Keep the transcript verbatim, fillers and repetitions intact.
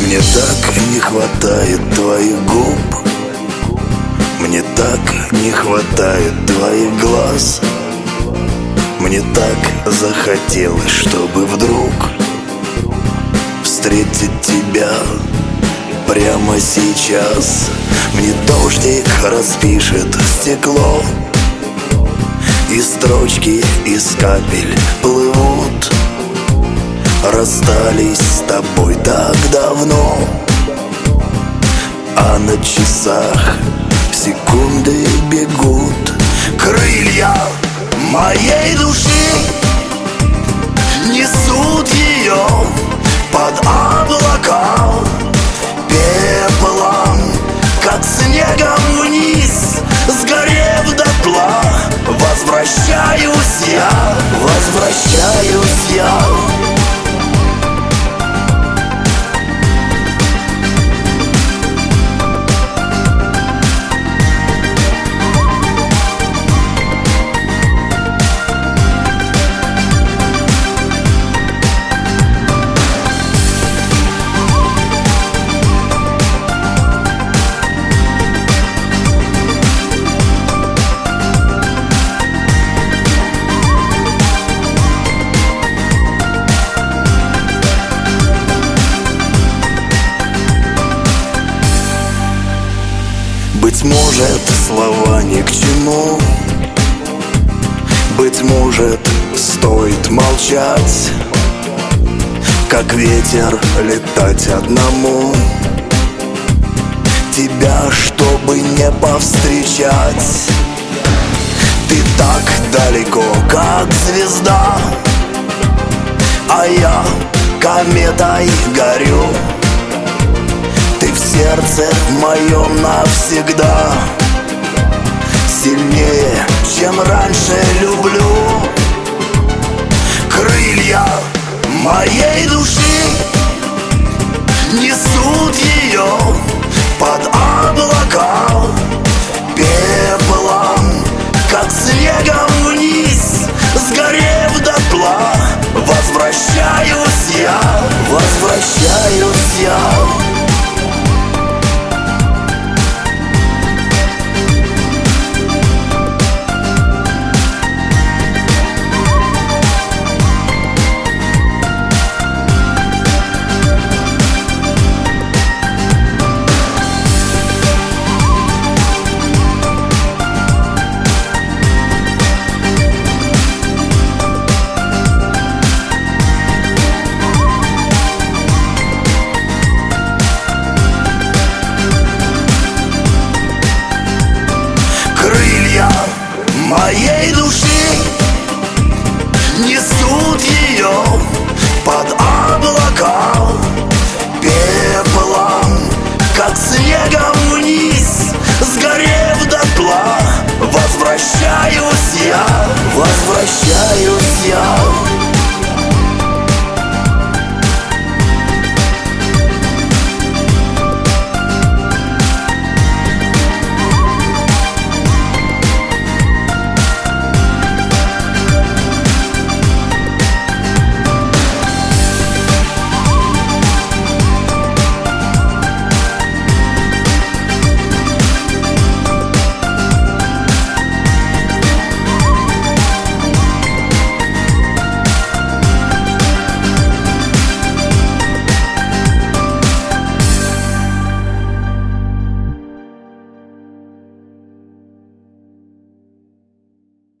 Мне так не хватает твоих губ, мне так не хватает твоих глаз. Мне так захотелось, чтобы вдруг встретить тебя прямо сейчас. Мне дождик распишет стекло, и строчки из капель плывут. Расстались с тобой так давно, а на часах секунды бегут. Крылья моей души несут ее под облака, пеплом, как снегом вниз, сгорев дотла. Возвращаюсь я, возвращаюсь я. Быть может, слова ни к чему, быть может, стоит молчать, как ветер летать одному, тебя, чтобы не повстречать. Ты так далеко, как звезда, а я кометой горю. Ты в сердце моем навсегда, сильнее, чем раньше люблю. Крылья моей души несут